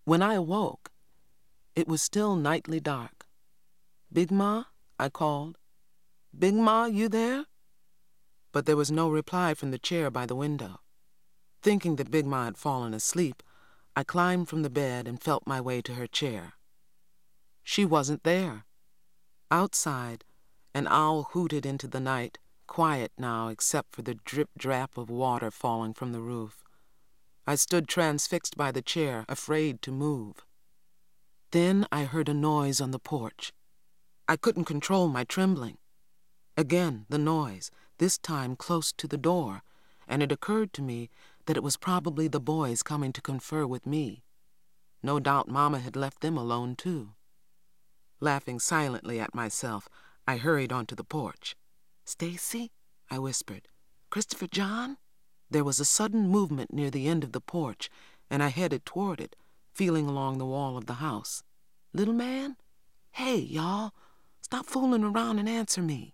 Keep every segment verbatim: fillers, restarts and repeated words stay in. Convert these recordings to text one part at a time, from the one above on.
When I awoke, it was still nightly dark. "Big Ma?" I called. "Big Ma, you there?" But there was no reply from the chair by the window. Thinking that Big Ma had fallen asleep, I climbed from the bed and felt my way to her chair. She wasn't there. Outside, an owl hooted into the night, quiet now except for the drip-drap of water falling from the roof. I stood transfixed by the chair, afraid to move. Then I heard a noise on the porch. I couldn't control my trembling. Again, the noise, this time close to the door, and it occurred to me that it was probably the boys coming to confer with me. No doubt Mama had left them alone, too. Laughing silently at myself, I hurried onto the porch. "Stacy?" I whispered. "Christopher John?" There was a sudden movement near the end of the porch, and I headed toward it, feeling along the wall of the house. "Little man? Hey, y'all, stop fooling around and answer me."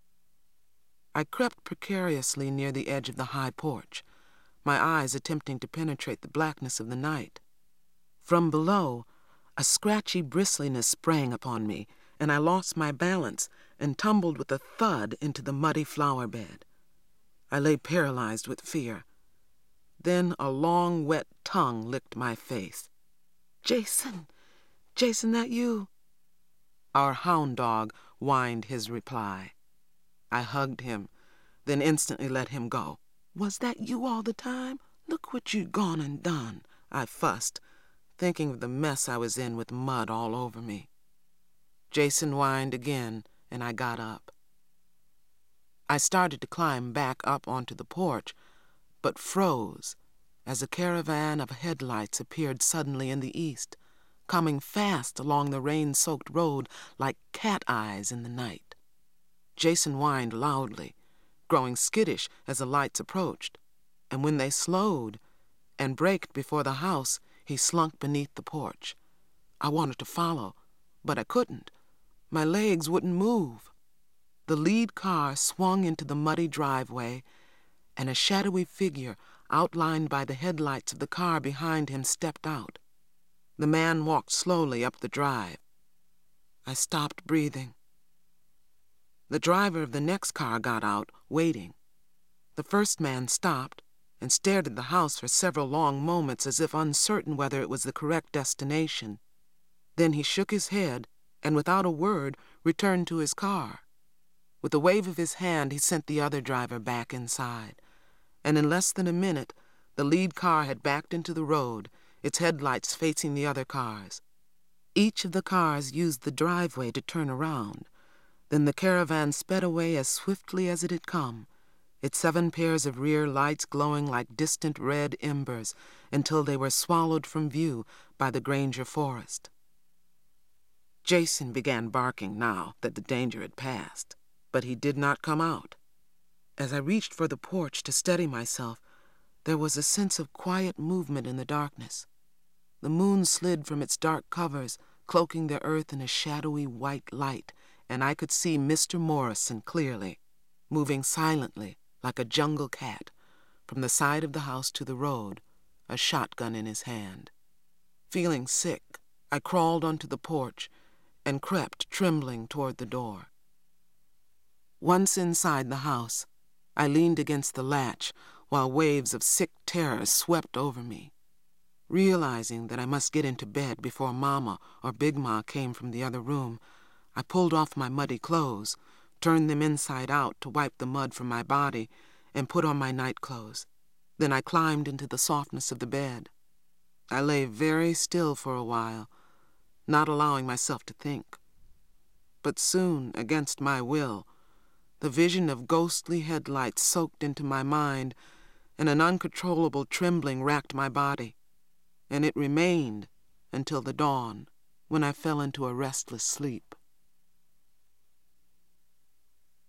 I crept precariously near the edge of the high porch, my eyes attempting to penetrate the blackness of the night. From below, a scratchy bristliness sprang upon me, and I lost my balance and tumbled with a thud into the muddy flower bed. I lay paralyzed with fear. Then a long, wet tongue licked my face. "Jason, Jason, that you?" Our hound dog whined his reply. I hugged him, then instantly let him go. "Was that you all the time? Look what you'd gone and done," I fussed, thinking of the mess I was in with mud all over me. Jason whined again, and I got up. I started to climb back up onto the porch, but froze as a caravan of headlights appeared suddenly in the east, coming fast along the rain-soaked road like cat eyes in the night. Jason whined loudly, growing skittish as the lights approached, and when they slowed and braked before the house, he slunk beneath the porch. I wanted to follow, but I couldn't. My legs wouldn't move. The lead car swung into the muddy driveway, and a shadowy figure outlined by the headlights of the car behind him stepped out. The man walked slowly up the drive. I stopped breathing. The driver of the next car got out, waiting. The first man stopped and stared at the house for several long moments as if uncertain whether it was the correct destination. Then he shook his head and without a word returned to his car. With a wave of his hand, he sent the other driver back inside, and in less than a minute, the lead car had backed into the road, its headlights facing the other cars. Each of the cars used the driveway to turn around. Then the caravan sped away as swiftly as it had come, its seven pairs of rear lights glowing like distant red embers until they were swallowed from view by the Granger forest. Jason began barking now that the danger had passed, but he did not come out. As I reached for the porch to steady myself, there was a sense of quiet movement in the darkness. The moon slid from its dark covers, cloaking the earth in a shadowy white light, and I could see Mister Morrison clearly, moving silently like a jungle cat from the side of the house to the road, a shotgun in his hand. Feeling sick, I crawled onto the porch and crept trembling toward the door. Once inside the house, I leaned against the latch while waves of sick terror swept over me. Realizing that I must get into bed before Mama or Big Ma came from the other room, I pulled off my muddy clothes, turned them inside out to wipe the mud from my body, and put on my nightclothes. Then I climbed into the softness of the bed. I lay very still for a while, not allowing myself to think. But soon, against my will, the vision of ghostly headlights soaked into my mind, and an uncontrollable trembling racked my body. And it remained until the dawn, when I fell into a restless sleep.